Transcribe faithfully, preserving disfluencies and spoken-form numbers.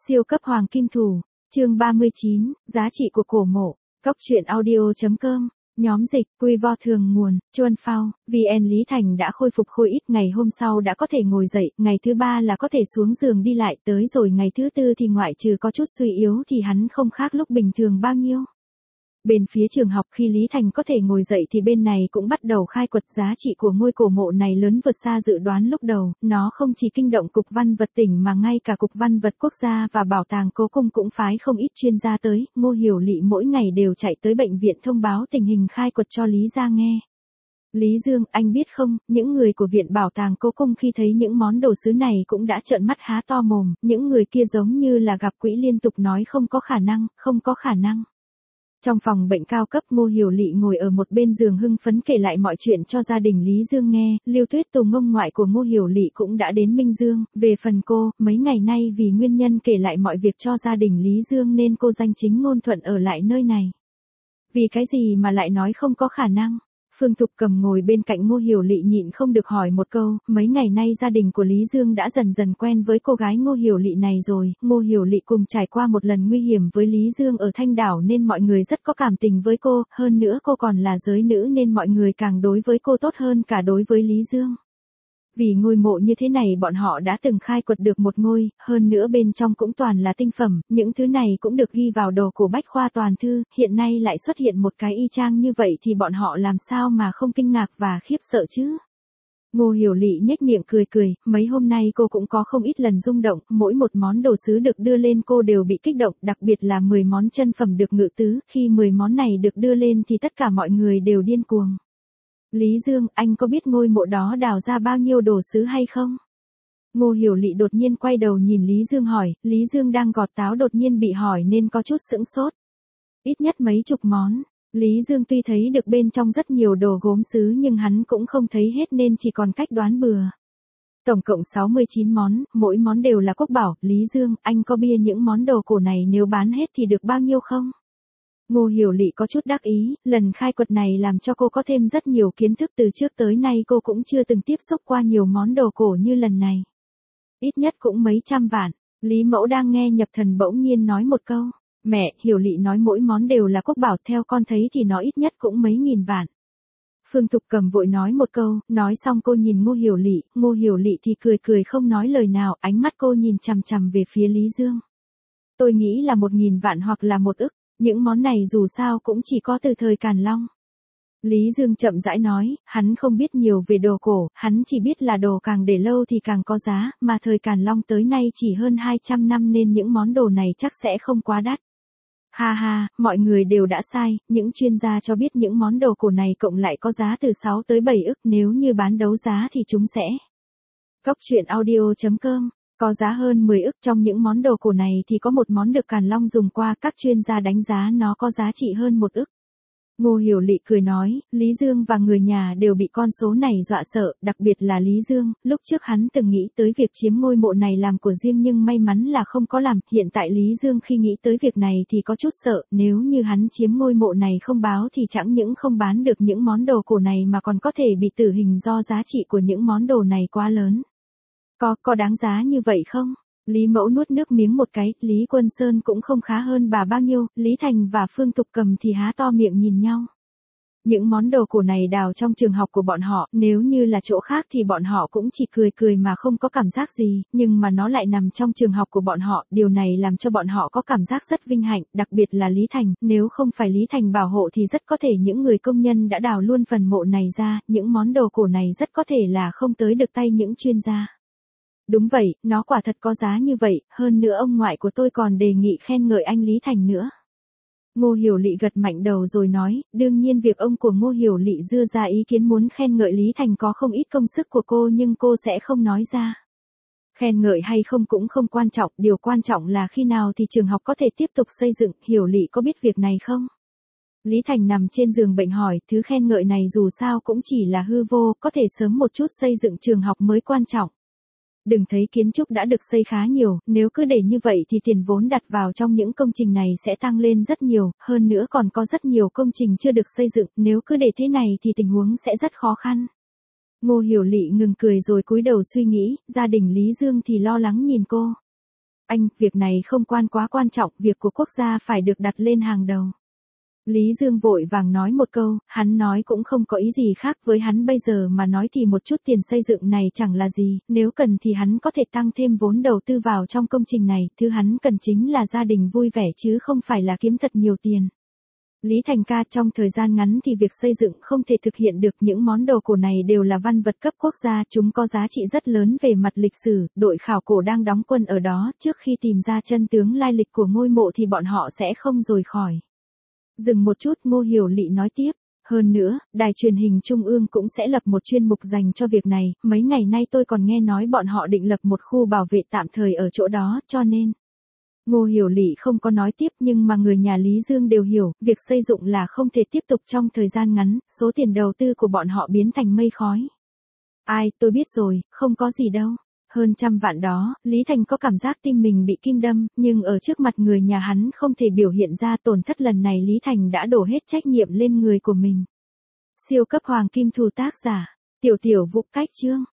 Siêu cấp hoàng kim thủ, chương ba mươi chín, giá trị của cổ mộ, cốc truyện audio.com, nhóm dịch, quy vo thường nguồn, Chuân Phao, vê en Lý Thành đã khôi phục khôi ít, ngày hôm sau đã có thể ngồi dậy, ngày thứ ba là có thể xuống giường đi lại, tới rồi ngày thứ tư thì ngoại trừ có chút suy yếu thì hắn không khác lúc bình thường bao nhiêu. Bên phía trường học khi Lý Thành có thể ngồi dậy thì bên này cũng bắt đầu khai quật. Giá trị của ngôi cổ mộ này lớn vượt xa dự đoán lúc đầu, nó không chỉ kinh động Cục Văn vật tỉnh mà ngay cả Cục Văn vật Quốc gia và Bảo tàng Cố Cung cũng phái không ít chuyên gia tới. Ngô Hiểu Lị mỗi ngày đều chạy tới bệnh viện thông báo tình hình khai quật cho Lý gia nghe. Lý Dương, anh biết không, những người của Viện Bảo tàng Cố Cung khi thấy những món đồ sứ này cũng đã trợn mắt há to mồm, những người kia giống như là gặp quỷ liên tục nói không có khả năng, không có khả năng. Trong phòng bệnh cao cấp, Ngô Hiểu Lị ngồi ở một bên giường hưng phấn kể lại mọi chuyện cho gia đình Lý Dương nghe. Lưu Tuyết Tùng ông ngoại của Ngô Hiểu Lị cũng đã đến Minh Dương. Về phần cô, mấy ngày nay vì nguyên nhân kể lại mọi việc cho gia đình Lý Dương nên cô danh chính ngôn thuận ở lại nơi này. Vì cái gì mà lại nói không có khả năng? Phương Thục Cầm ngồi bên cạnh Ngô Hiểu Lị nhịn không được hỏi một câu. Mấy ngày nay gia đình của Lý Dương đã dần dần quen với cô gái Ngô Hiểu Lị này rồi. Ngô Hiểu Lị cùng trải qua một lần nguy hiểm với Lý Dương ở Thanh Đảo nên mọi người rất có cảm tình với cô. Hơn nữa cô còn là giới nữ nên mọi người càng đối với cô tốt hơn cả đối với Lý Dương. Vì ngôi mộ như thế này bọn họ đã từng khai quật được một ngôi, hơn nữa bên trong cũng toàn là tinh phẩm, những thứ này cũng được ghi vào đồ cổ bách khoa toàn thư, hiện nay lại xuất hiện một cái y chang như vậy thì bọn họ làm sao mà không kinh ngạc và khiếp sợ chứ. Ngô Hiểu Lị nhếch miệng cười cười, mấy hôm nay cô cũng có không ít lần rung động, mỗi một món đồ sứ được đưa lên cô đều bị kích động, đặc biệt là mười món chân phẩm được ngự tứ, khi mười món này được đưa lên thì tất cả mọi người đều điên cuồng. Lý Dương, anh có biết ngôi mộ đó đào ra bao nhiêu đồ sứ hay không? Ngô Hiểu Lị đột nhiên quay đầu nhìn Lý Dương hỏi, Lý Dương đang gọt táo đột nhiên bị hỏi nên có chút sững sốt. Ít nhất mấy chục món. Lý Dương tuy thấy được bên trong rất nhiều đồ gốm sứ nhưng hắn cũng không thấy hết nên chỉ còn cách đoán bừa. Tổng cộng sáu mươi chín món, mỗi món đều là quốc bảo. Lý Dương, anh có bia những món đồ cổ này nếu bán hết thì được bao nhiêu không? Ngô Hiểu Lị có chút đắc ý, lần khai quật này làm cho cô có thêm rất nhiều kiến thức, từ trước tới nay cô cũng chưa từng tiếp xúc qua nhiều món đồ cổ như lần này. Ít nhất cũng mấy trăm vạn. Lý Mẫu đang nghe nhập thần bỗng nhiên nói một câu, mẹ, Hiểu Lị nói mỗi món đều là quốc bảo, theo con thấy thì nó ít nhất cũng mấy nghìn vạn. Phương Thục Cầm vội nói một câu, nói xong cô nhìn Ngô Hiểu Lị, Ngô Hiểu Lị thì cười cười không nói lời nào, ánh mắt cô nhìn chằm chằm về phía Lý Dương. Tôi nghĩ là một nghìn vạn hoặc là một ức. Những món này dù sao cũng chỉ có từ thời Càn Long. Lý Dương chậm rãi nói, hắn không biết nhiều về đồ cổ, hắn chỉ biết là đồ càng để lâu thì càng có giá, mà thời Càn Long tới nay chỉ hơn hai trăm năm nên những món đồ này chắc sẽ không quá đắt. Ha ha, mọi người đều đã sai, những chuyên gia cho biết những món đồ cổ này cộng lại có giá từ sáu tới bảy ức, nếu như bán đấu giá thì chúng sẽ. Cốc truyện audio.com Có giá hơn mười ức, trong những món đồ cổ này thì có một món được Càn Long dùng qua, các chuyên gia đánh giá nó có giá trị hơn một ức. Ngô Hiểu Lị cười nói, Lý Dương và người nhà đều bị con số này dọa sợ, đặc biệt là Lý Dương, lúc trước hắn từng nghĩ tới việc chiếm ngôi mộ này làm của riêng nhưng may mắn là không có làm, hiện tại Lý Dương khi nghĩ tới việc này thì có chút sợ, nếu như hắn chiếm ngôi mộ này không báo thì chẳng những không bán được những món đồ cổ này mà còn có thể bị tử hình do giá trị của những món đồ này quá lớn. Có, có đáng giá như vậy không? Lý Mẫu nuốt nước miếng một cái, Lý Quân Sơn cũng không khá hơn bà bao nhiêu, Lý Thành và Phương Thục Cầm thì há to miệng nhìn nhau. Những món đồ cổ này đào trong trường học của bọn họ, nếu như là chỗ khác thì bọn họ cũng chỉ cười cười mà không có cảm giác gì, nhưng mà nó lại nằm trong trường học của bọn họ, điều này làm cho bọn họ có cảm giác rất vinh hạnh, đặc biệt là Lý Thành, nếu không phải Lý Thành bảo hộ thì rất có thể những người công nhân đã đào luôn phần mộ này ra, những món đồ cổ này rất có thể là không tới được tay những chuyên gia. Đúng vậy, nó quả thật có giá như vậy, hơn nữa ông ngoại của tôi còn đề nghị khen ngợi anh Lý Thành nữa. Ngô Hiểu Lị gật mạnh đầu rồi nói, đương nhiên việc ông của Ngô Hiểu Lị đưa ra ý kiến muốn khen ngợi Lý Thành có không ít công sức của cô nhưng cô sẽ không nói ra. Khen ngợi hay không cũng không quan trọng, điều quan trọng là khi nào thì trường học có thể tiếp tục xây dựng, Hiểu Lị có biết việc này không? Lý Thành nằm trên giường bệnh hỏi, thứ khen ngợi này dù sao cũng chỉ là hư vô, có thể sớm một chút xây dựng trường học mới quan trọng. Đừng thấy kiến trúc đã được xây khá nhiều, nếu cứ để như vậy thì tiền vốn đặt vào trong những công trình này sẽ tăng lên rất nhiều, hơn nữa còn có rất nhiều công trình chưa được xây dựng, nếu cứ để thế này thì tình huống sẽ rất khó khăn. Ngô Hiểu Lị ngừng cười rồi cúi đầu suy nghĩ, gia đình Lý Dương thì lo lắng nhìn cô. Anh, việc này không quan quá quan trọng, việc của quốc gia phải được đặt lên hàng đầu. Lý Dương vội vàng nói một câu, hắn nói cũng không có ý gì khác, với hắn bây giờ mà nói thì một chút tiền xây dựng này chẳng là gì, nếu cần thì hắn có thể tăng thêm vốn đầu tư vào trong công trình này, thứ hắn cần chính là gia đình vui vẻ chứ không phải là kiếm thật nhiều tiền. Lý Thành ca, trong thời gian ngắn thì việc xây dựng không thể thực hiện được, những món đồ cổ này đều là văn vật cấp quốc gia, chúng có giá trị rất lớn về mặt lịch sử, đội khảo cổ đang đóng quân ở đó, trước khi tìm ra chân tướng lai lịch của ngôi mộ thì bọn họ sẽ không rời khỏi. Dừng một chút, Ngô Hiểu Lị nói tiếp, hơn nữa, đài truyền hình trung ương cũng sẽ lập một chuyên mục dành cho việc này, mấy ngày nay tôi còn nghe nói bọn họ định lập một khu bảo vệ tạm thời ở chỗ đó, cho nên... Ngô Hiểu Lị không có nói tiếp, nhưng mà người nhà Lý Dương đều hiểu, việc xây dựng là không thể tiếp tục trong thời gian ngắn, số tiền đầu tư của bọn họ biến thành mây khói. Ai, tôi biết rồi, không có gì đâu. Hơn trăm vạn đó, Lý Thành có cảm giác tim mình bị kim đâm, nhưng ở trước mặt người nhà hắn không thể biểu hiện ra tổn thất, lần này Lý Thành đã đổ hết trách nhiệm lên người của mình. Siêu cấp hoàng kim thù, tác giả, Tiểu Tiểu Vũ, cách chương.